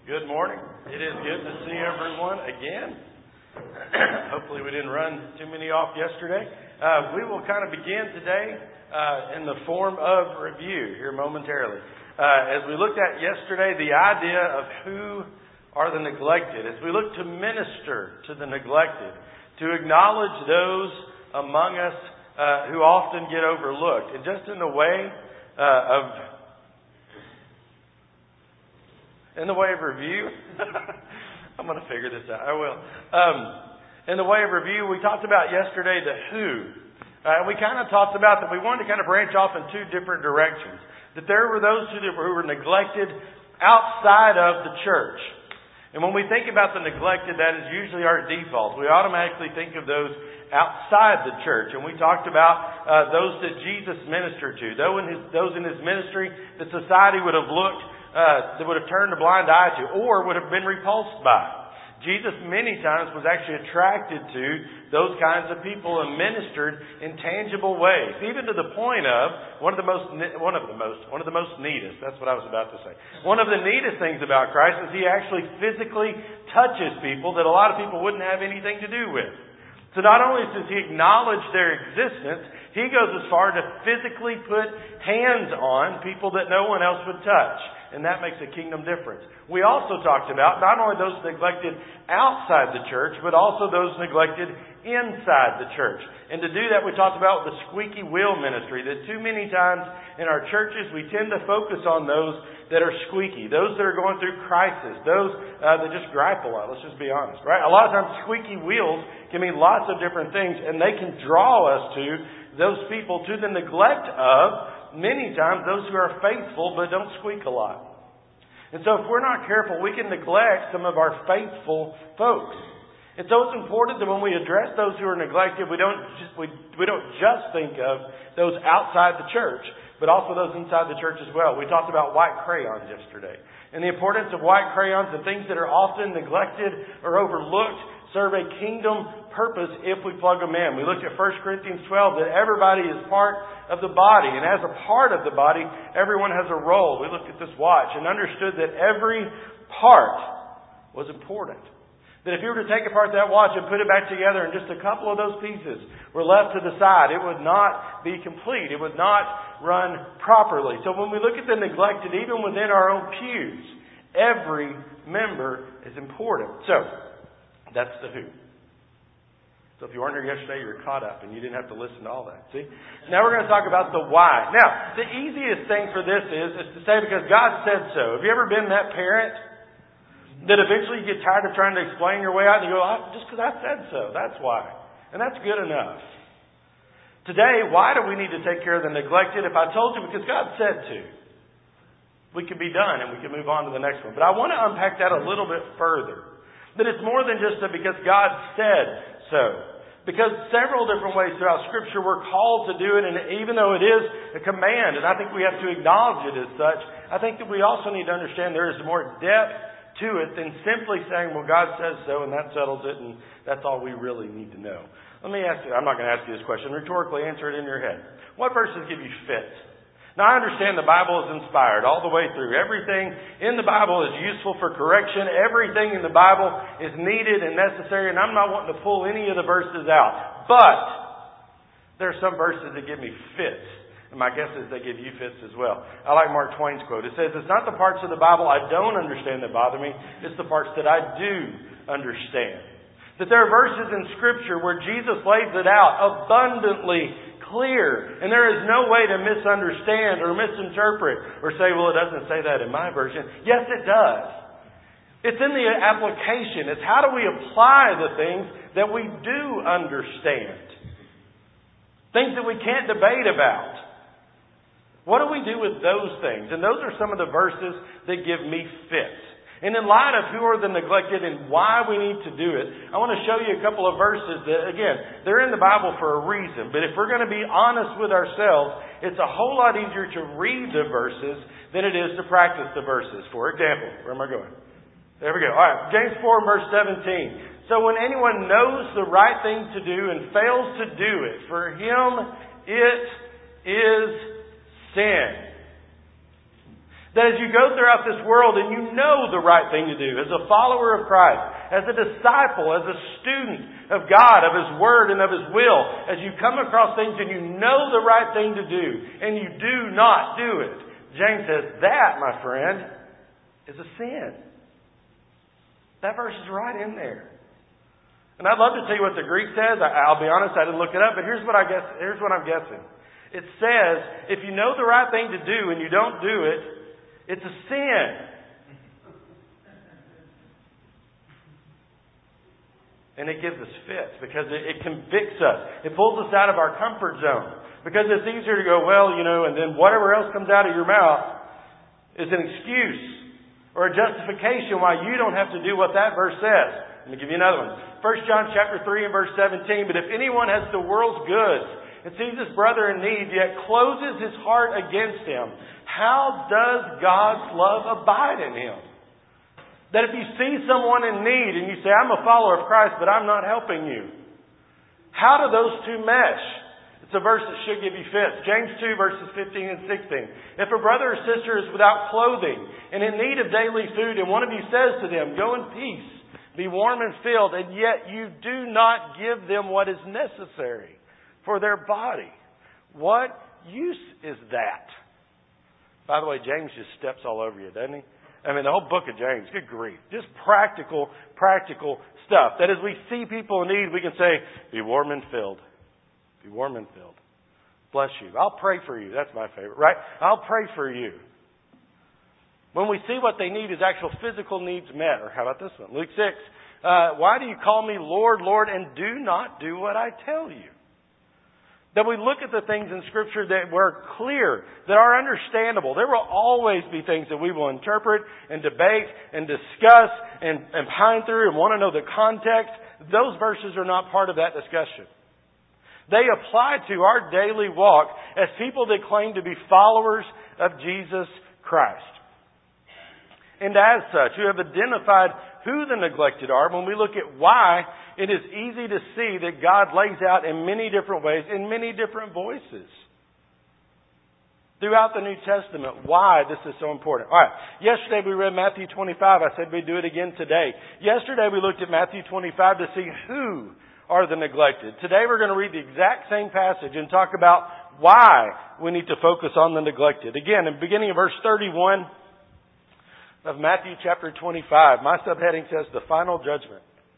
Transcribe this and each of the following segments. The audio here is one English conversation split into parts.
Good morning. It is good to see everyone again. Hopefully we didn't run too many off yesterday. We will kind of begin today in the form of review here momentarily. As we looked at yesterday, the idea of who are the neglected, as we look to minister to the neglected, to acknowledge those among us who often get overlooked, and just in the way of review, I'm going to figure this out. I will. In the way of review, we talked about yesterday the who. We kind of talked about that we wanted to kind of branch off in two different directions. That there were those who were neglected outside of the church. And when we think about the neglected, that is usually our default. We automatically think of those outside the church. And we talked about those that Jesus ministered to. Those in His ministry that society would have looked that would have turned a blind eye to, or would have been repulsed by. Jesus many times was actually attracted to those kinds of people and ministered in tangible ways, even to the point of one of the most neatest. That's what I was about to say. One of the neatest things about Christ is He actually physically touches people that a lot of people wouldn't have anything to do with. So not only does He acknowledge their existence, He goes as far to physically put hands on people that no one else would touch. And that makes a kingdom difference. We also talked about not only those neglected outside the church, but also those neglected inside the church. And to do that, we talked about the squeaky wheel ministry, that too many times in our churches, we tend to focus on those that are squeaky, those that are going through crisis, those that just gripe a lot. Let's just be honest, right? A lot of times squeaky wheels can mean lots of different things, and they can draw us to those people to the neglect of many times those who are faithful but don't squeak a lot. And so if we're not careful, we can neglect some of our faithful folks. And so it's important that when we address those who are neglected, we don't just think of those outside the church, but also those inside the church as well. We talked about white crayons yesterday. And the importance of white crayons and things that are often neglected or overlooked serve a kingdom purpose if we plug them in. We looked at 1 Corinthians 12 that everybody is part of the body. And as a part of the body, everyone has a role. We looked at this watch and understood that every part was important. That if you were to take apart that watch and put it back together and just a couple of those pieces were left to the side, it would not be complete. It would not run properly. So when we look at the neglected, even within our own pews, every member is important. So that's the who. So if you weren't here yesterday, you're caught up and you didn't have to listen to all that. See? Now we're going to talk about the why. Now, the easiest thing for this is to say because God said so. Have you ever been that parent that eventually you get tired of trying to explain your way out and you go, just because I said so, that's why. And that's good enough. Today, why do we need to take care of the neglected? If I told you because God said to, we could be done and we could move on to the next one. But I want to unpack that a little bit further. That it's more than just because God said so. Because several different ways throughout Scripture we're called to do it, and even though it is a command, and I think we have to acknowledge it as such, I think that we also need to understand there is more depth to it than simply saying, well, God says so, and that settles it, and that's all we really need to know. Let me ask you, I'm not going to ask you this question, rhetorically answer it in your head. What verses give you fits? Now, I understand the Bible is inspired all the way through. Everything in the Bible is useful for correction. Everything in the Bible is needed and necessary, and I'm not wanting to pull any of the verses out. But there are some verses that give me fits, and my guess is they give you fits as well. I like Mark Twain's quote. It says, it's not the parts of the Bible I don't understand that bother me. It's the parts that I do understand. That there are verses in Scripture where Jesus lays it out abundantly clear. And there is no way to misunderstand or misinterpret or say, well, it doesn't say that in my version. Yes, it does. It's in the application. It's how do we apply the things that we do understand. Things that we can't debate about. What do we do with those things? And those are some of the verses that give me fits. And in light of who are the neglected and why we need to do it, I want to show you a couple of verses that, again, they're in the Bible for a reason. But if we're going to be honest with ourselves, it's a whole lot easier to read the verses than it is to practice the verses. For example, where am I going? There we go. All right, James 4, verse 17. So when anyone knows the right thing to do and fails to do it, for him it is sin. That as you go throughout this world and you know the right thing to do, as a follower of Christ, as a disciple, as a student of God, of His Word and of His will, as you come across things and you know the right thing to do, and you do not do it, James says, that, my friend, is a sin. That verse is right in there. And I'd love to tell you what the Greek says. I'll be honest, I didn't look it up, but here's what I'm guessing. It says, if you know the right thing to do and you don't do it, it's a sin. And it gives us fits because it convicts us. It pulls us out of our comfort zone. Because it's easier to go, well, and then whatever else comes out of your mouth is an excuse or a justification why you don't have to do what that verse says. Let me give you another one. 1 John chapter 3 and verse 17. But if anyone has the world's goods and sees his brother in need, yet closes his heart against him, how does God's love abide in him? That if you see someone in need and you say, I'm a follower of Christ, but I'm not helping you. How do those two mesh? It's a verse that should give you fits. James 2 verses 15 and 16. If a brother or sister is without clothing and in need of daily food, and one of you says to them, go in peace, be warm and filled, and yet you do not give them what is necessary for their body, what use is that? By the way, James just steps all over you, doesn't he? I mean, the whole book of James, good grief. Just practical stuff. That as we see people in need, we can say, be warm and filled. Be warm and filled. Bless you. I'll pray for you. That's my favorite, right? I'll pray for you. When we see what they need is actual physical needs met. Or how about this one? Luke 6. Why do you call me Lord, Lord, and do not do what I tell you? That we look at the things in Scripture that were clear, that are understandable. There will always be things that we will interpret and debate and discuss and pine through and want to know the context. Those verses are not part of that discussion. They apply to our daily walk as people that claim to be followers of Jesus Christ. And as such, who have identified who the neglected are, when we look at why, it is easy to see that God lays out in many different ways, in many different voices. Throughout the New Testament, why this is so important. All right, yesterday we read Matthew 25. I said we'd do it again today. Yesterday we looked at Matthew 25 to see who are the neglected. Today we're going to read the exact same passage and talk about why we need to focus on the neglected. Again, in the beginning of verse 31 of Matthew chapter 25, my subheading says the final judgment.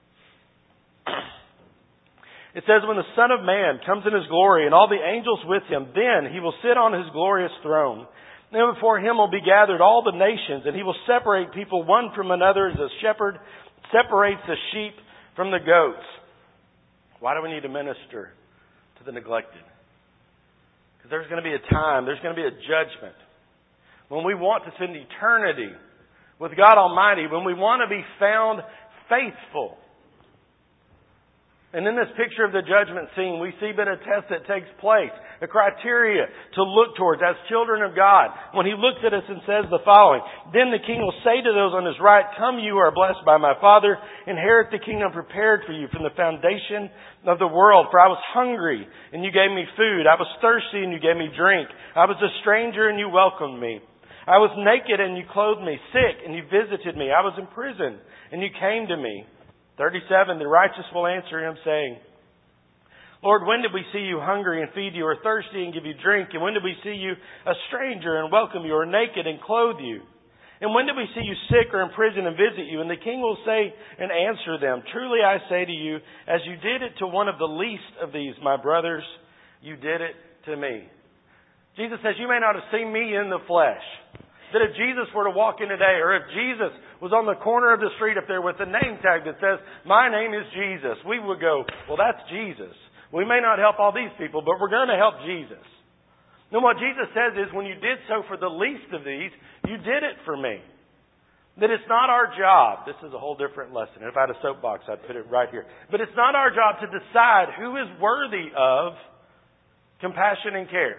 It says, when the Son of Man comes in His glory and all the angels with Him, then He will sit on His glorious throne. And before Him will be gathered all the nations, and He will separate people one from another as a shepherd separates the sheep from the goats. Why do we need to minister to the neglected? Because there's going to be a time, there's going to be a judgment when we want to spend eternity with God Almighty, when we want to be found faithful. And in this picture of the judgment scene, we see but a test that takes place, a criteria to look towards as children of God. When He looks at us and says the following, then the King will say to those on His right, come you are blessed by my Father, inherit the kingdom prepared for you from the foundation of the world. For I was hungry, and you gave me food. I was thirsty, and you gave me drink. I was a stranger, and you welcomed me. I was naked, and you clothed me. Sick, and you visited me. I was in prison, and you came to me. 37, the righteous will answer Him, saying, Lord, when did we see you hungry and feed you, or thirsty and give you drink? And when did we see you a stranger and welcome you, or naked and clothe you? And when did we see you sick or in prison and visit you? And the King will say and answer them, truly I say to you, as you did it to one of the least of these, my brothers, you did it to me. Jesus says, you may not have seen me in the flesh. That if Jesus were to walk in today, or if Jesus was on the corner of the street up there with a name tag that says, my name is Jesus, we would go, well, that's Jesus. We may not help all these people, but we're going to help Jesus. And what Jesus says is, when you did so for the least of these, you did it for me. That it's not our job. This is a whole different lesson. If I had a soapbox, I'd put it right here. But it's not our job to decide who is worthy of compassion and care.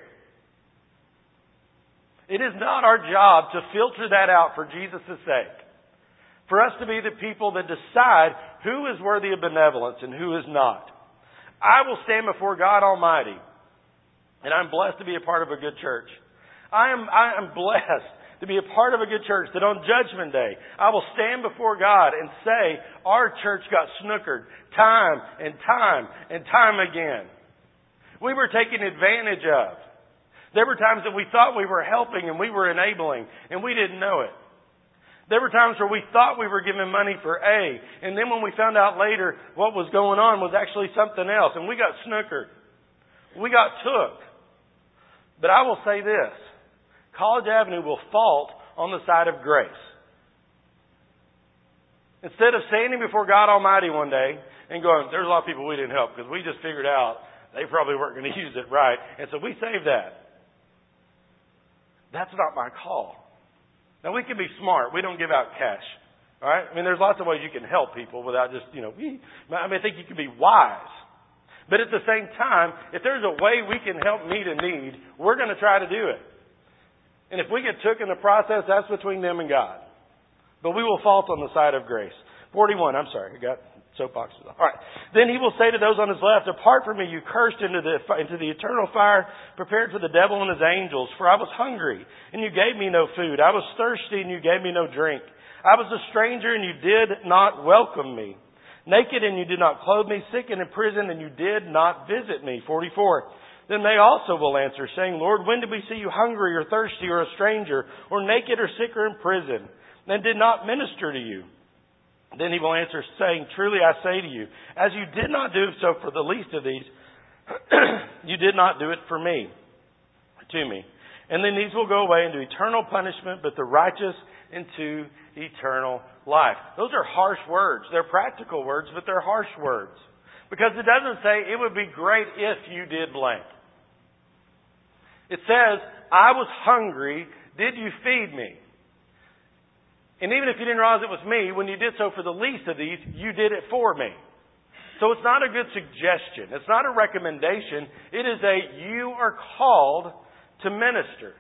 It is not our job to filter that out for Jesus' sake. For us to be the people that decide who is worthy of benevolence and who is not. I will stand before God Almighty, and I'm blessed to be a part of a good church. I am blessed to be a part of a good church, that on Judgment Day, I will stand before God and say, our church got snookered time and time and time again. We were taken advantage of. There were times that we thought we were helping and we were enabling, and we didn't know it. There were times where we thought we were giving money for A, and then when we found out later what was going on was actually something else, and we got snookered. We got took. But I will say this. College Avenue will fault on the side of grace. Instead of standing before God Almighty one day and going, there's a lot of people we didn't help because we just figured out they probably weren't going to use it right, and so we saved that. That's not my call. Now, we can be smart. We don't give out cash. All right? I mean, there's lots of ways you can help people without just, I think you can be wise. But at the same time, if there's a way we can help meet a need, we're going to try to do it. And if we get took in the process, that's between them and God. But we will fault on the side of grace. 41, I'm sorry. I got soapboxes on. All right. Then he will say to those on his left, depart from me, you cursed, into the eternal fire prepared for the devil and his angels. For I was hungry, and you gave me no food. I was thirsty, and you gave me no drink. I was a stranger, and you did not welcome me. Naked, and you did not clothe me. Sick and in prison, and you did not visit me. 44. Then they also will answer, saying, Lord, when did we see you hungry or thirsty or a stranger or naked or sick or in prison, and did not minister to you? Then he will answer, saying, truly I say to you, as you did not do so for the least of these, you did not do it to me. And then these will go away into eternal punishment, but the righteous into eternal life. Those are harsh words. They're practical words, but they're harsh words. Because it doesn't say, it would be great if you did blank. It says, I was hungry, did you feed me? And even if you didn't realize it was me, when you did so for the least of these, you did it for me. So it's not a good suggestion. It's not a recommendation. It is you are called to minister.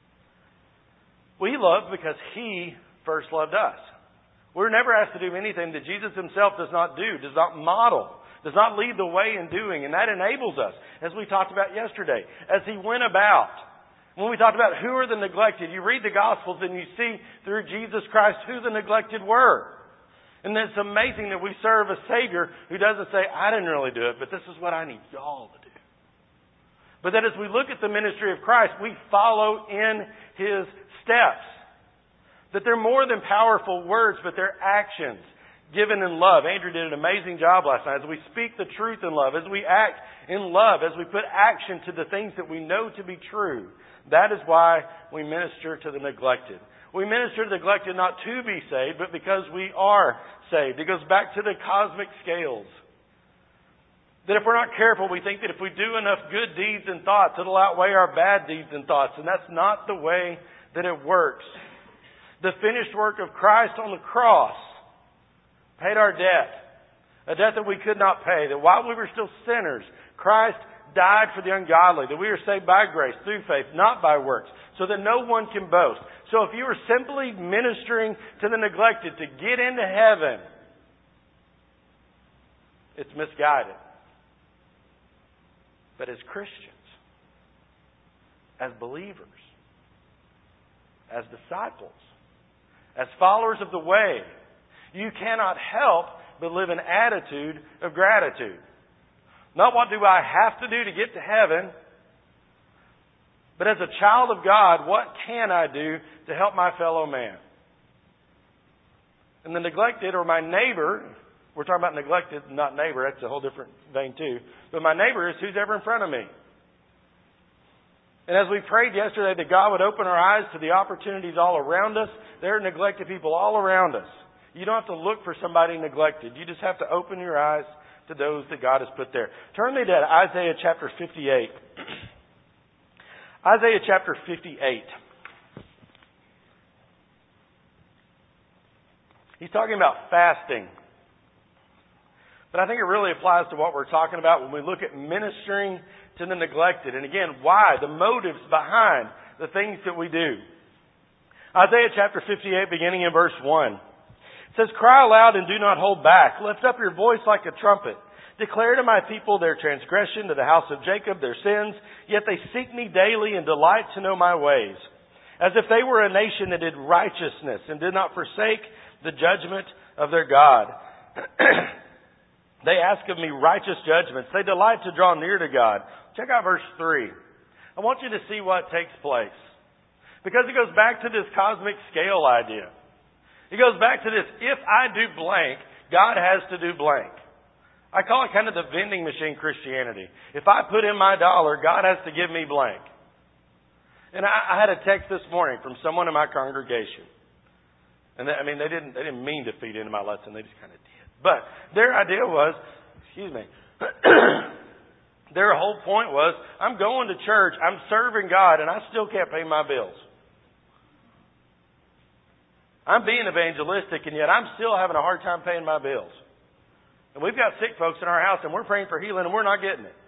We love because He first loved us. We're never asked to do anything that Jesus Himself does not do, does not model, does not lead the way in doing. And that enables us, as we talked about yesterday, as He went about. When we talked about who are the neglected, you read the Gospels and you see through Jesus Christ who the neglected were. And it's amazing that we serve a Savior who doesn't say, I didn't really do it, but this is what I need y'all to do. But that as we look at the ministry of Christ, we follow in His steps. That they're more than powerful words, but they're actions given in love. Andrew did an amazing job last night. As we speak the truth in love, as we act in love, as we put action to the things that we know to be true, that is why we minister to the neglected. We minister to the neglected not to be saved, but because we are saved. It goes back to the cosmic scales. That if we're not careful, we think that if we do enough good deeds and thoughts, it'll outweigh our bad deeds and thoughts. And that's not the way that it works. The finished work of Christ on the cross paid our debt. A debt that we could not pay. That while we were still sinners, Christ died for the ungodly, that we are saved by grace, through faith, not by works, so that no one can boast. So if you are simply ministering to the neglected to get into heaven, it's misguided. But as Christians, as believers, as disciples, as followers of the way, you cannot help but live an attitude of gratitude. Not what do I have to do to get to heaven, but as a child of God, what can I do to help my fellow man? And the neglected, or my neighbor, we're talking about neglected, not neighbor, that's a whole different vein too. But my neighbor is who's ever in front of me. And as we prayed yesterday that God would open our eyes to the opportunities all around us, there are neglected people all around us. You don't have to look for somebody neglected. You just have to open your eyes to those that God has put there. Turn me to Isaiah chapter 58. Isaiah chapter 58. He's talking about fasting. But I think it really applies to what we're talking about when we look at ministering to the neglected. And again, why? The motives behind the things that we do. Isaiah chapter 58, beginning in verse 1. It says, cry aloud and do not hold back. Lift up your voice like a trumpet. Declare to my people their transgression, to the house of Jacob their sins. Yet they seek me daily and delight to know my ways. as if they were a nation that did righteousness and did not forsake the judgment of their God. They ask of me righteous judgments. They delight to draw near to God. Check out verse 3. I want you to see what takes place. Because it goes back to this cosmic scale idea. It goes back to this, if I do blank, God has to do blank. I call it kind of the vending machine Christianity. If I put in my dollar, God has to give me blank. And I had a text this morning from someone in my congregation. And they didn't mean to feed into my lesson. They just kind of did. But their idea was, their whole point was, I'm going to church, I'm serving God, and I still can't pay my bills. I'm being evangelistic, and yet I'm still having a hard time paying my bills. And we've got sick folks in our house, and we're praying for healing, and we're not getting it.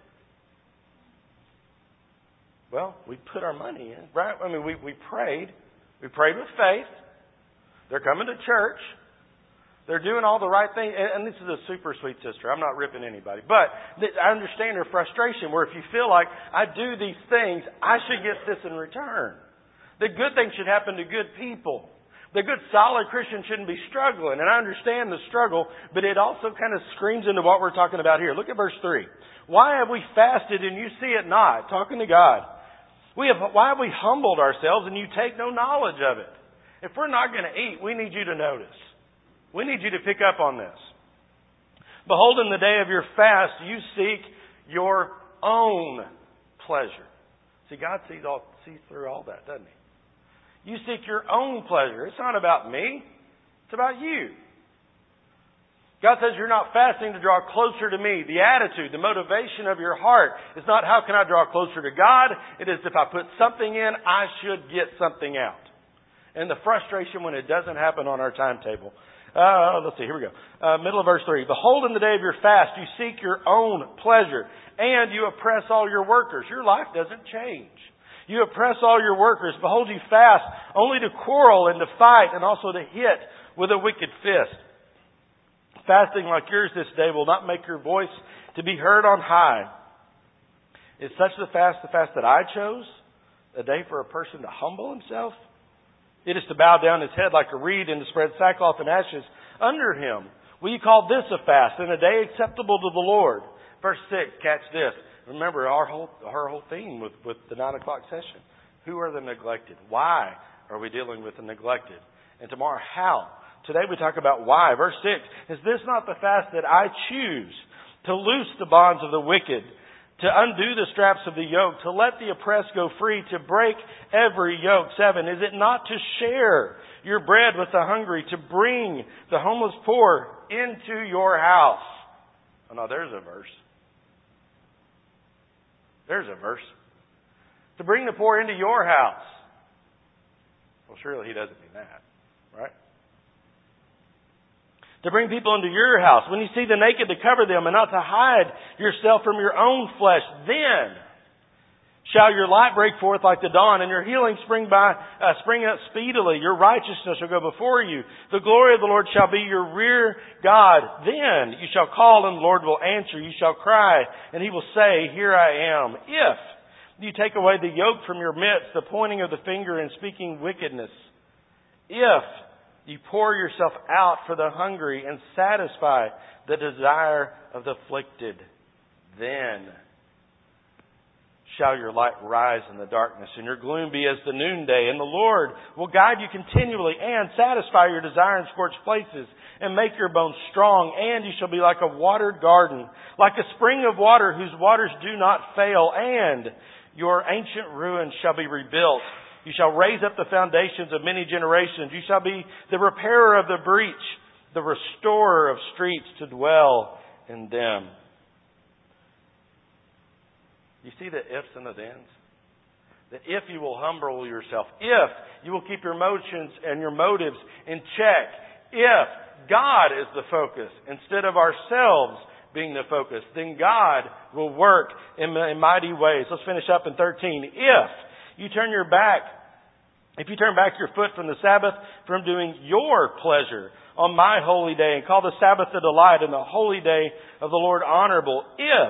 Well, we put our money in, right? We prayed. We prayed with faith. They're coming to church. They're doing all the right things. And this is a super sweet sister. I'm not ripping anybody. But I understand her frustration where if you feel like I do these things, I should get this in return. The good things should happen to good people. The good solid Christian shouldn't be struggling. And I understand the struggle, but it also kind of screams into what we're talking about here. Look at verse 3. Why have we fasted and you see it not? Talking to God. Why have we humbled ourselves and you take no knowledge of it? If we're not going to eat, we need you to notice. We need you to pick up on this. Behold, in the day of your fast, you seek your own pleasure. See, God sees through all that, doesn't He? You seek your own pleasure. It's not about me. It's about you. God says you're not fasting to draw closer to me. The attitude, the motivation of your heart is not how can I draw closer to God. It is if I put something in, I should get something out. And the frustration when it doesn't happen on our timetable. Let's see, here we go. Middle of verse 3. Behold, in the day of your fast, you seek your own pleasure, and you oppress all your workers. Your life doesn't change. You oppress all your workers. Behold, you fast only to quarrel and to fight, and also to hit with a wicked fist. Fasting like yours this day will not make your voice to be heard on high. Is such the fast that I chose? A day for a person to humble himself? It is to bow down his head like a reed and to spread sackcloth and ashes under him. Will you call this a fast and a day acceptable to the Lord? Verse 6, catch this. Remember our whole theme with the 9 o'clock session. Who are the neglected? Why are we dealing with the neglected? And tomorrow, how? Today we talk about why. Verse 6, is this not the fast that I choose? To loose the bonds of the wicked, to undo the straps of the yoke, to let the oppressed go free, to break every yoke. 7, is it not to share your bread with the hungry, to bring the homeless poor into your house? Oh, no, there's a verse. There's a verse. To bring the poor into your house. Well, surely He doesn't mean that, right? To bring people into your house. When you see the naked, to cover them, and not to hide yourself from your own flesh. Then shall your light break forth like the dawn, and your healing spring up speedily. Your righteousness shall go before you. The glory of the Lord shall be your rear guard. Then you shall call, and the Lord will answer. You shall cry, and He will say, Here I am. If you take away the yoke from your midst, the pointing of the finger and speaking wickedness. If you pour yourself out for the hungry and satisfy the desire of the afflicted, then shall your light rise in the darkness, and your gloom be as the noonday. And the Lord will guide you continually and satisfy your desire in scorched places and make your bones strong. And you shall be like a watered garden, like a spring of water whose waters do not fail. And your ancient ruins shall be rebuilt. You shall raise up the foundations of many generations. You shall be the repairer of the breach, the restorer of streets to dwell in them. You see the ifs and the thens? That if you will humble yourself, if you will keep your emotions and your motives in check, if God is the focus instead of ourselves being the focus, then God will work in mighty ways. Let's finish up in 13. If you turn back your foot from the Sabbath, from doing your pleasure on my holy day, and call the Sabbath a delight and the holy day of the Lord honorable, if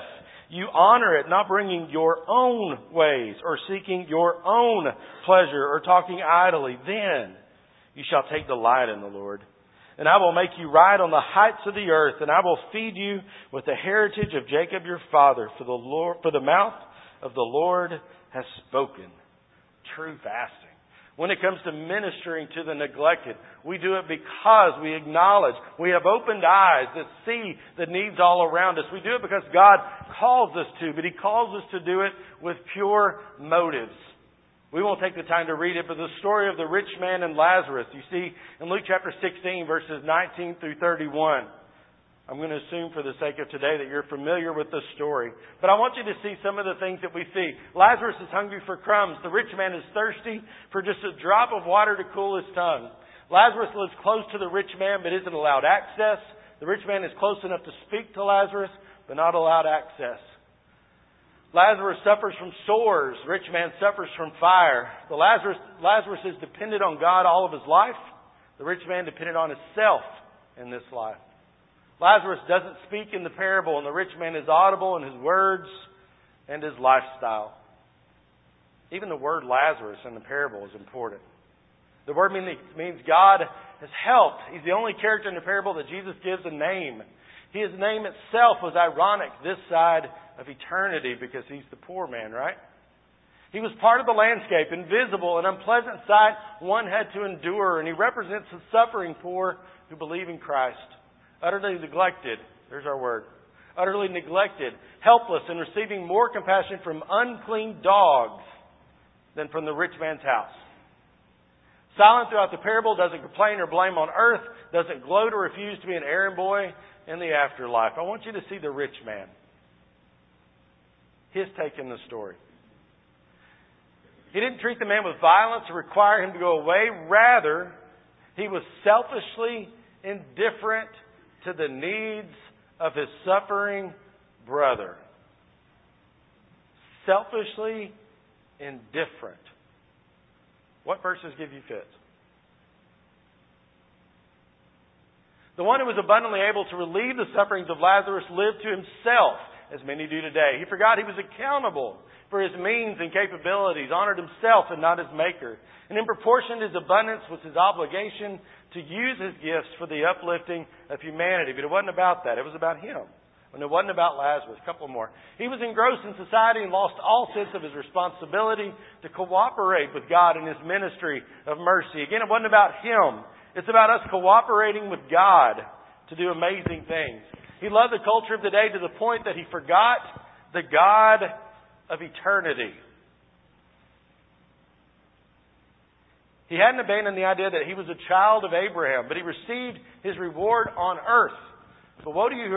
You honor it, not bringing your own ways or seeking your own pleasure or talking idly. Then you shall take delight in the Lord. And I will make you ride on the heights of the earth, and I will feed you with the heritage of Jacob your father. For the mouth of the Lord has spoken. True fasting. When it comes to ministering to the neglected, we do it because we acknowledge, we have opened eyes that see the needs all around us. We do it because God calls us to, but He calls us to do it with pure motives. We won't take the time to read it, but the story of the rich man and Lazarus, you see in Luke chapter 16, verses 19 through 31. I'm going to assume for the sake of today that you're familiar with this story. But I want you to see some of the things that we see. Lazarus is hungry for crumbs. The rich man is thirsty for just a drop of water to cool his tongue. Lazarus lives close to the rich man but isn't allowed access. The rich man is close enough to speak to Lazarus but not allowed access. Lazarus suffers from sores. The rich man suffers from fire. Lazarus is dependent on God all of his life. The rich man depended on himself in this life. Lazarus doesn't speak in the parable, and the rich man is audible in his words and his lifestyle. Even the word Lazarus in the parable is important. The word means God has helped. He's the only character in the parable that Jesus gives a name. His name itself was ironic this side of eternity because he's the poor man, right? He was part of the landscape, invisible, an unpleasant sight one had to endure, and he represents the suffering poor who believe in Christ. Utterly neglected. There's our word. Utterly neglected. Helpless and receiving more compassion from unclean dogs than from the rich man's house. Silent throughout the parable, doesn't complain or blame on earth, doesn't gloat or refuse to be an errand boy in the afterlife. I want you to see the rich man. His take in the story. He didn't treat the man with violence or require him to go away. Rather, he was selfishly indifferent to the needs of his suffering brother. Selfishly indifferent. What verses give you fits? The one who was abundantly able to relieve the sufferings of Lazarus lived to himself, as many do today. He forgot he was accountable for his means and capabilities, honored himself and not his maker. And in proportion to his abundance was his obligation to use his gifts for the uplifting of humanity. But it wasn't about that. It was about him. And it wasn't about Lazarus. A couple more. He was engrossed in society and lost all sense of his responsibility to cooperate with God in His ministry of mercy. Again, it wasn't about him. It's about us cooperating with God to do amazing things. He loved the culture of the day to the point that he forgot the God of eternity. He hadn't abandoned the idea that he was a child of Abraham, but he received his reward on earth. But woe to you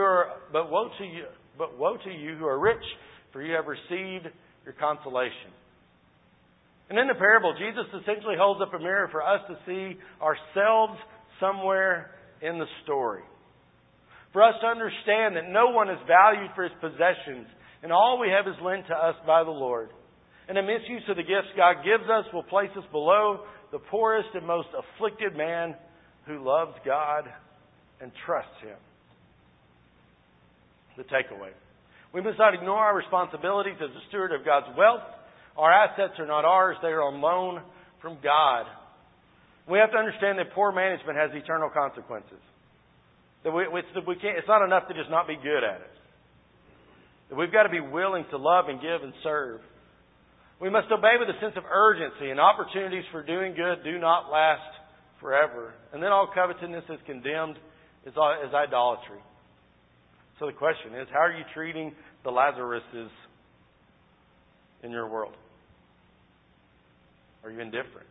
who are rich, for you have received your consolation. And in the parable, Jesus essentially holds up a mirror for us to see ourselves somewhere in the story. For us to understand that no one is valued for his possessions, and all we have is lent to us by the Lord. And the misuse of the gifts God gives us will place us below the poorest and most afflicted man who loves God and trusts Him. The takeaway. We must not ignore our responsibilities as a steward of God's wealth. Our assets are not ours. They are on loan from God. We have to understand that poor management has eternal consequences. That it's not enough to just not be good at it. That we've got to be willing to love and give and serve. We must obey with a sense of urgency, and opportunities for doing good do not last forever. And then all covetousness is condemned as idolatry. So the question is, how are you treating the Lazaruses in your world? Are you indifferent?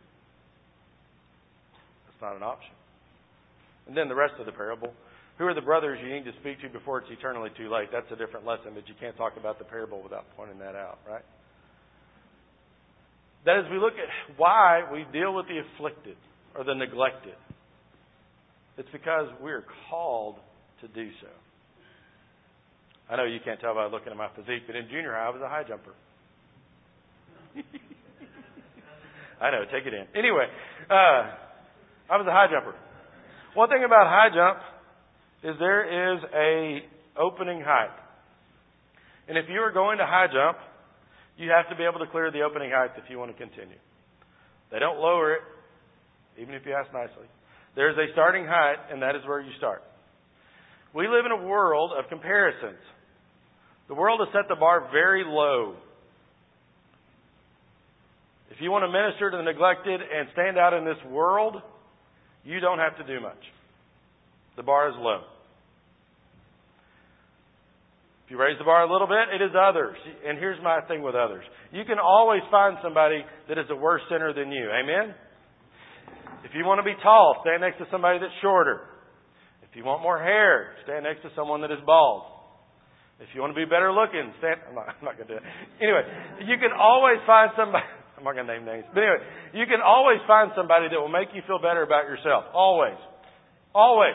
That's not an option. And then the rest of the parable. Who are the brothers you need to speak to before it's eternally too late? That's a different lesson, but you can't talk about the parable without pointing that out, right? That as we look at why we deal with the afflicted or the neglected, it's because we're called to do so. I know you can't tell by looking at my physique, but in junior high I was a high jumper. I know, take it in. Anyway, I was a high jumper. One thing about high jump is there is a opening height. And if you are going to high jump, you have to be able to clear the opening height if you want to continue. They don't lower it, even if you ask nicely. There's a starting height, and that is where you start. We live in a world of comparisons. The world has set the bar very low. If you want to minister to the neglected and stand out in this world, you don't have to do much. The bar is low. If you raise the bar a little bit, it is others. And here's my thing with others. You can always find somebody that is a worse sinner than you. Amen? If you want to be tall, stand next to somebody that's shorter. If you want more hair, stand next to someone that is bald. If you want to be better looking, I'm not going to do it. Anyway, you can always find somebody. I'm not going to name names. But anyway, you can always find somebody that will make you feel better about yourself. Always. Always.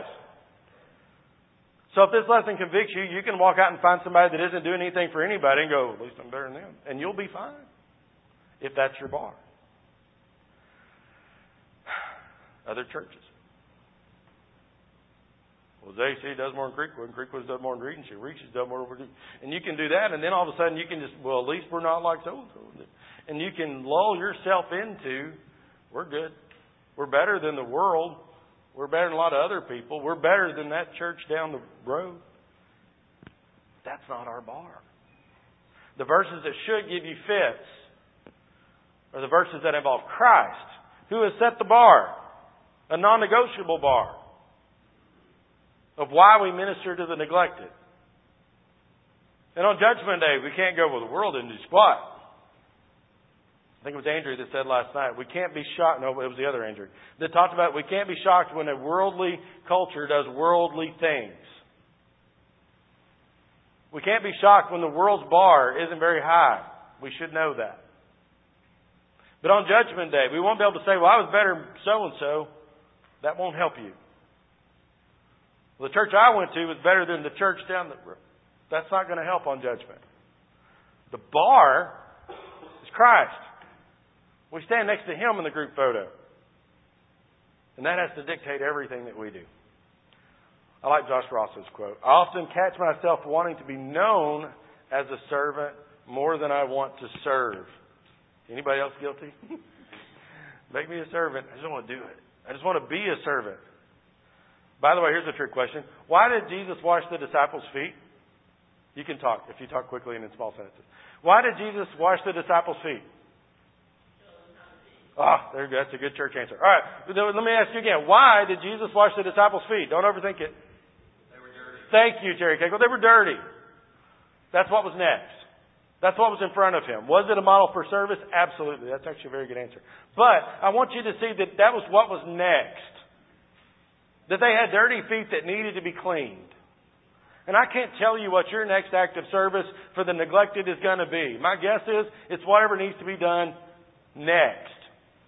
So if this lesson convicts you, you can walk out and find somebody that isn't doing anything for anybody and go, at least I'm better than them. And you'll be fine. If that's your bar. Other churches. Well, JC does more than Creekwood, and Creekwood does more than Regency. Regency does more than Regency. And you can do that, and then all of a sudden you can just, well, at least we're not like so. And you can lull yourself into, we're good. We're better than the world. We're better than a lot of other people. We're better than that church down the road. That's not our bar. The verses that should give you fits are the verses that involve Christ, who has set the bar, a non-negotiable bar, of why we minister to the neglected. And on Judgment Day, we can't go, well, the world didn't do squat. I think it was Andrew that said last night, we can't be shocked. No, it was the other Andrew that talked about we can't be shocked when a worldly culture does worldly things. We can't be shocked when the world's bar isn't very high. We should know that. But on Judgment Day, we won't be able to say, well, I was better than so-and-so. That won't help you. Well, the church I went to was better than the church down the road. That's not going to help on judgment. The bar is Christ. We stand next to Him in the group photo. And that has to dictate everything that we do. I like Josh Ross's quote. I often catch myself wanting to be known as a servant more than I want to serve. Anybody else guilty? Make me a servant. I just want to do it. I just want to be a servant. By the way, here's a trick question. Why did Jesus wash the disciples' feet? You can talk if you talk quickly and in small sentences. Why did Jesus wash the disciples' feet? There you go. That's a good church answer. All right. Let me ask you again. Why did Jesus wash the disciples' feet? Don't overthink it. They were dirty. Thank you, Jerry Cagle. They were dirty. That's what was next. That's what was in front of Him. Was it a model for service? Absolutely. That's actually a very good answer. But I want you to see that that was what was next. That they had dirty feet that needed to be cleaned. And I can't tell you what your next act of service for the neglected is going to be. My guess is it's whatever needs to be done next.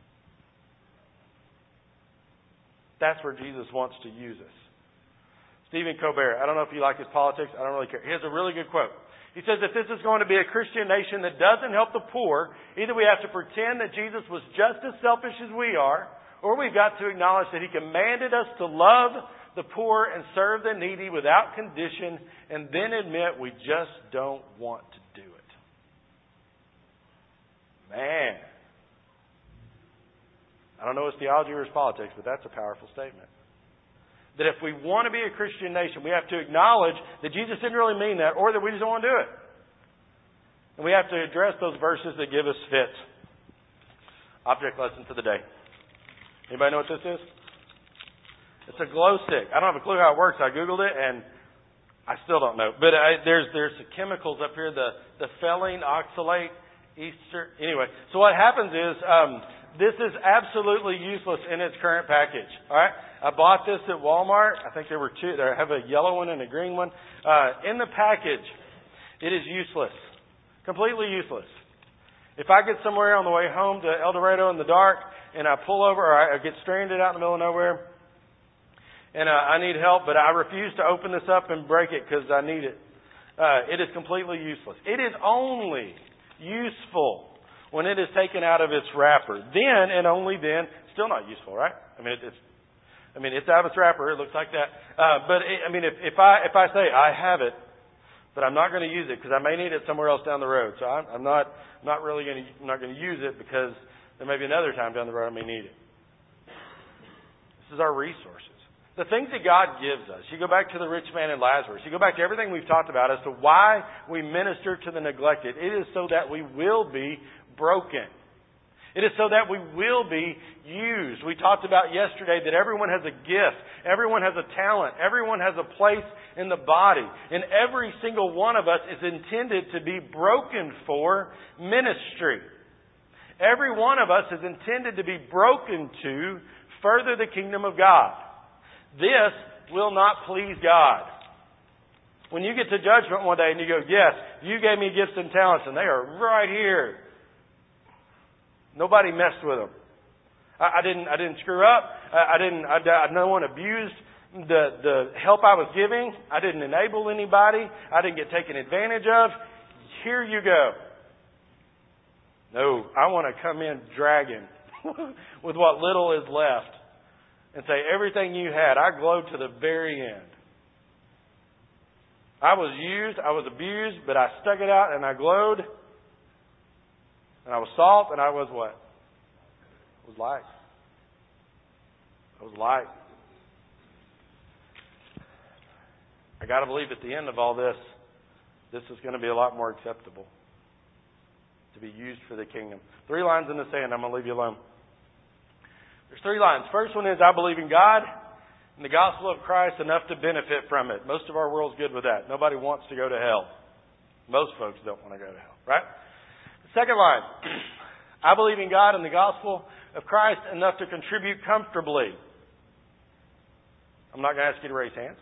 That's where Jesus wants to use us. Stephen Colbert, I don't know if you like his politics. I don't really care. He has a really good quote. He says, if this is going to be a Christian nation that doesn't help the poor, either we have to pretend that Jesus was just as selfish as we are, or we've got to acknowledge that He commanded us to love the poor and serve the needy without condition, and then admit we just don't want to do it. Man. I don't know his theology or his politics, but that's a powerful statement. That if we want to be a Christian nation, we have to acknowledge that Jesus didn't really mean that, or that we just don't want to do it. And we have to address those verses that give us fits. Object lesson for the day. Anybody know what this is? It's a glow stick. I don't have a clue how it works. I Googled it and I still don't know. But there's chemicals up here, the phthalate, oxalate, ester. Anyway, so what happens is this is absolutely useless in its current package. All right, I bought this at Walmart. I think there were two. There I have a yellow one and a green one. In the package, it is useless, completely useless. If I get somewhere on the way home to El Dorado in the dark and I pull over, or I get stranded out in the middle of nowhere, and I need help, but I refuse to open this up and break it because I need it. It is completely useless. It is only useful when it is taken out of its wrapper. Then and only then, still not useful, right? It's out of its wrapper. It looks like that. But if I say I have it, but I'm not going to use it because I may need it somewhere else down the road. So I'm not going to use it because there may be another time down the road I may need it. This is our resources. The things that God gives us. You go back to the rich man and Lazarus. You go back to everything we've talked about as to why we minister to the neglected. It is so that we will be broken. It is so that we will be used. We talked about yesterday that everyone has a gift. Everyone has a talent. Everyone has a place in the body. And every single one of us is intended to be broken for ministry. Every one of us is intended to be broken to further the kingdom of God. This will not please God. When you get to judgment one day and you go, yes, you gave me gifts and talents and they are right here. Nobody messed with them. I didn't screw up. No one abused the help I was giving. I didn't enable anybody. I didn't get taken advantage of. Here you go. No, I want to come in dragging with what little is left and say, everything you had, I glowed to the very end. I was used, I was abused, but I stuck it out and I glowed. And I was salt and I was what? I was light. I was light. I got to believe at the end of all this, this is going to be a lot more acceptable to be used for the kingdom. 3 lines in the sand. I'm going to leave you alone. There's 3 lines. First one is, I believe in God and the gospel of Christ enough to benefit from it. Most of our world's good with that. Nobody wants to go to hell. Most folks don't want to go to hell, right? The second line, I believe in God and the gospel of Christ enough to contribute comfortably. I'm not going to ask you to raise hands.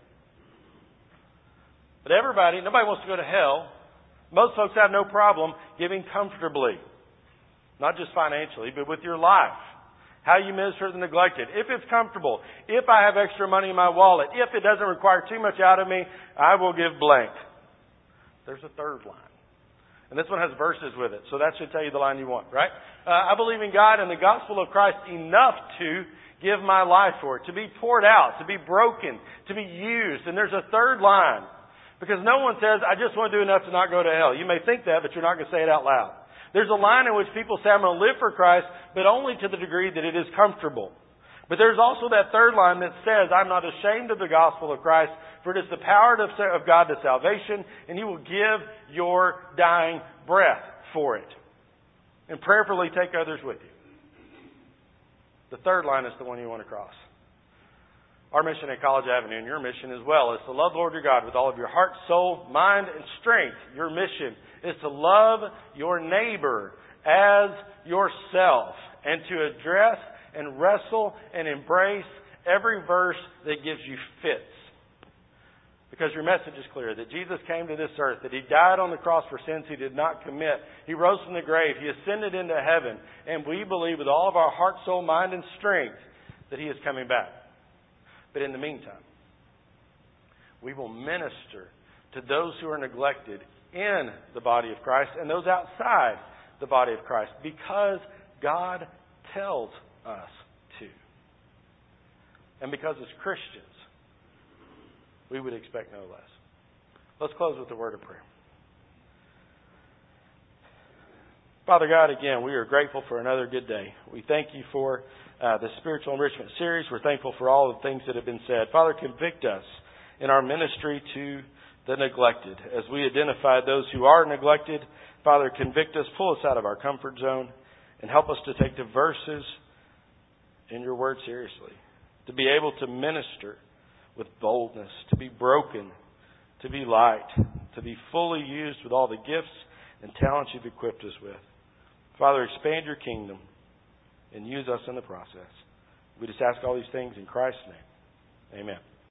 But nobody wants to go to hell. Most folks have no problem giving comfortably. Not just financially, but with your life. How you minister to the neglected. If it's comfortable, if I have extra money in my wallet, if it doesn't require too much out of me, I will give blank. There's a third line. And this one has verses with it, so that should tell you the line you want, right? I believe in God and the gospel of Christ enough to give my life for it, to be poured out, to be broken, to be used. And there's a third line. Because no one says, I just want to do enough to not go to hell. You may think that, but you're not going to say it out loud. There's a line in which people say, I'm going to live for Christ, but only to the degree that it is comfortable. But there's also that third line that says, I'm not ashamed of the gospel of Christ, for it is the power of God to salvation, and He will give your dying breath for it. And prayerfully take others with you. The third line is the one you want to cross. Our mission at College Avenue, and your mission as well, is to love the Lord your God with all of your heart, soul, mind, and strength. Your mission is to love your neighbor as yourself and to address and wrestle and embrace every verse that gives you fits. Because your message is clear, that Jesus came to this earth, that He died on the cross for sins He did not commit. He rose from the grave. He ascended into heaven. And we believe with all of our heart, soul, mind, and strength that He is coming back. But in the meantime, we will minister to those who are neglected in the body of Christ and those outside the body of Christ because God tells us to. And because as Christians, we would expect no less. Let's close with a word of prayer. Father God, again, we are grateful for another good day. We thank You for the Spiritual Enrichment Series. We're thankful for all the things that have been said. Father, convict us in our ministry to the neglected. As we identify those who are neglected, Father, convict us, pull us out of our comfort zone, and help us to take the verses in Your Word seriously. To be able to minister with boldness, to be broken, to be light, to be fully used with all the gifts and talents You've equipped us with. Father, expand Your kingdom and use us in the process. We just ask all these things in Christ's name. Amen.